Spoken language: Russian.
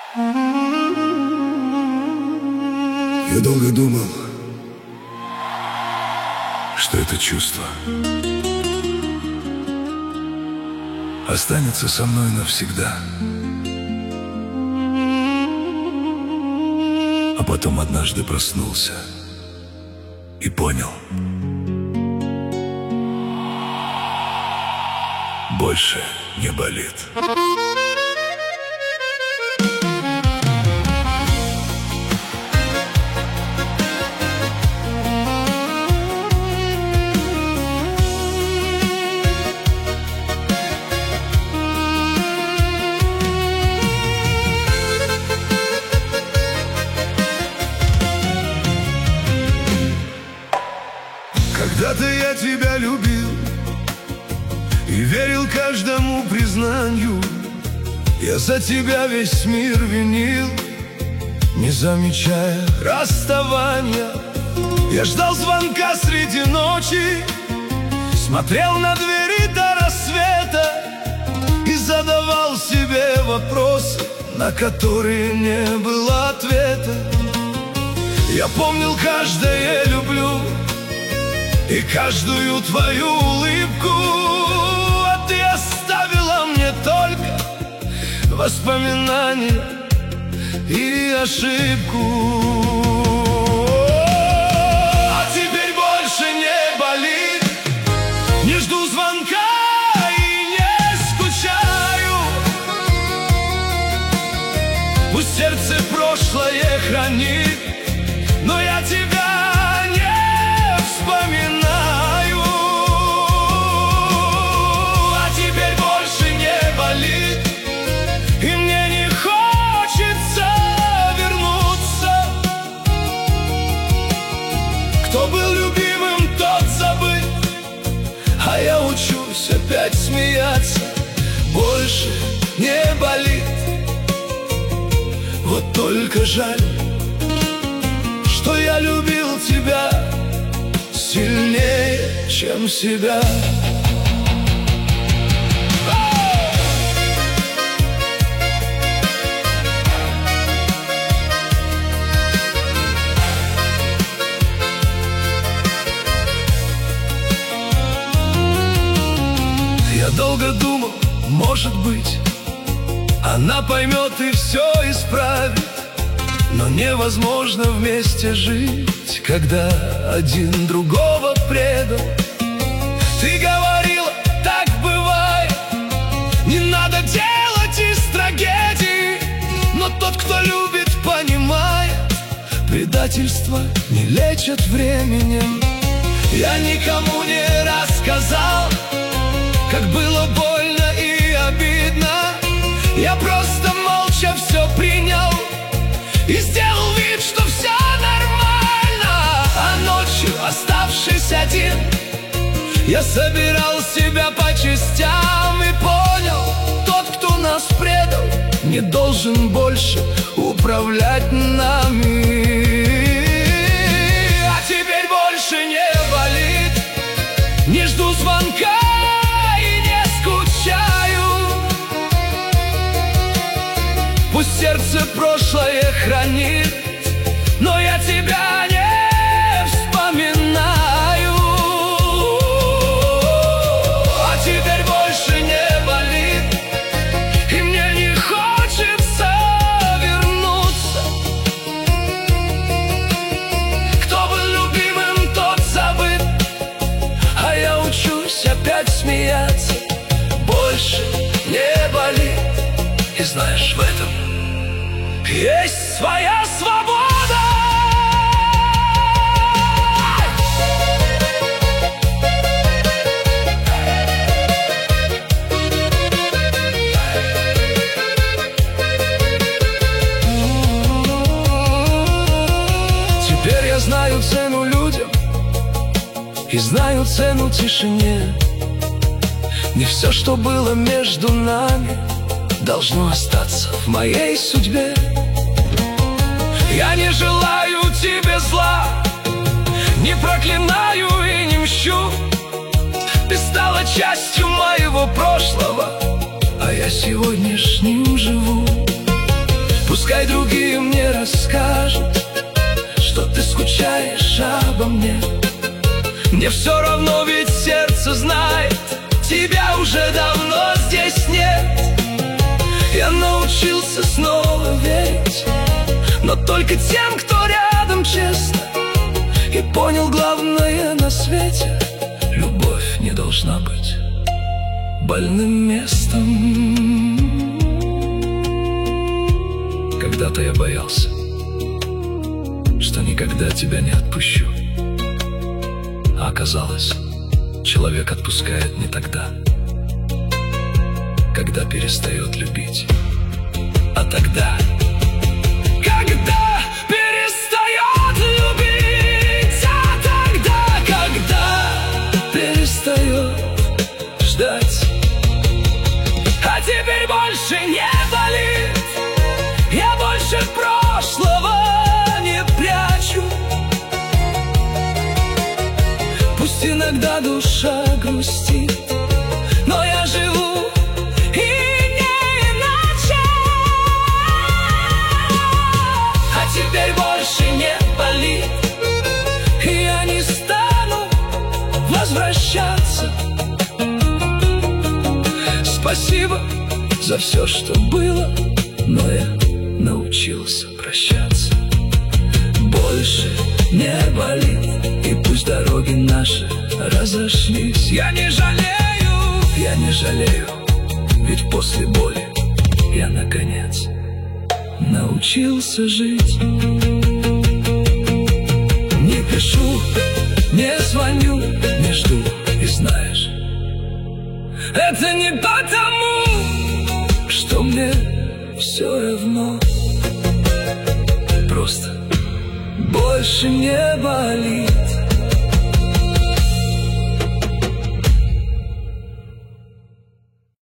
Я долго думал, что это чувство останется со мной навсегда. А потом однажды проснулся и понял: больше не болит. Когда-то я тебя любил и верил каждому признанию. Я за тебя весь мир винил, не замечая расставания. Я ждал звонка среди ночи, смотрел на двери до рассвета и задавал себе вопросы, на которые не было ответа. Я помнил каждое «люблю» и каждую твою улыбку, а ты оставила мне только воспоминания и ошибку. А теперь больше не болит, не жду звонка и не скучаю. Пусть сердце прошлое хранит, но я тебя не вспоминаю. А теперь больше не болит, и мне не хочется вернуться. Кто был любимым, тот забыт, а я учусь опять смеяться. Больше не болит, вот только жаль, что я любил тебя сильнее, чем себя. Я долго думал, может быть, она поймет и все исправит. Но невозможно вместе жить, когда один другого предал. Ты говорила, так бывает, не надо делать из трагедии. Но тот, кто любит, понимает, предательство не лечат временем. Я никому не рассказал, как было больно и обидно. Я просто молча все принял и сделал вид, что все нормально. А ночью, оставшись один, я собирал себя по частям и понял: тот, кто нас предал, не должен больше управлять нами. А теперь больше не болит, не жду звонка и не скучаю. Пусть сердце прошлое хранит, но я тебя не вспоминаю. А теперь больше не болит, и мне не хочется вернуться. Кто был любимым, тот забыт, а я учусь опять смеяться. Больше не болит, и знаешь, в этом есть своя свобода. Теперь я знаю цену людям и знаю цену тишине. Не все, что было между нами, должно остаться в моей судьбе. Я не желаю тебе зла, не проклинаю и не мщу. Ты стала частью моего прошлого, а я сегодняшним живу. Пускай другие мне расскажут, что ты скучаешь обо мне. Мне все равно, ведь сердце знает, тебя уже давно здесь нет. Я научился снова верить, но только тем, кто рядом, честно. И понял главное на свете: любовь не должна быть больным местом. Когда-то я боялся, что никогда тебя не отпущу. А оказалось, человек отпускает не тогда, когда перестает любить, а тогда, когда перестает любить, а тогда, когда перестает ждать. А теперь больше не болит, я больше прошлого не прячу. Пусть иногда душа грустит, но я живу и не иначе. А теперь больше не болит, и я не стану возвращаться. Спасибо за все, что было, но я научился прощаться. Больше не болит, и пусть дороги наши разошлись. Я не жалею, ведь после боли я, наконец, научился жить. Не пишу, не звоню, не жду, и знаешь, это не потому, что мне все равно. Просто больше не болит,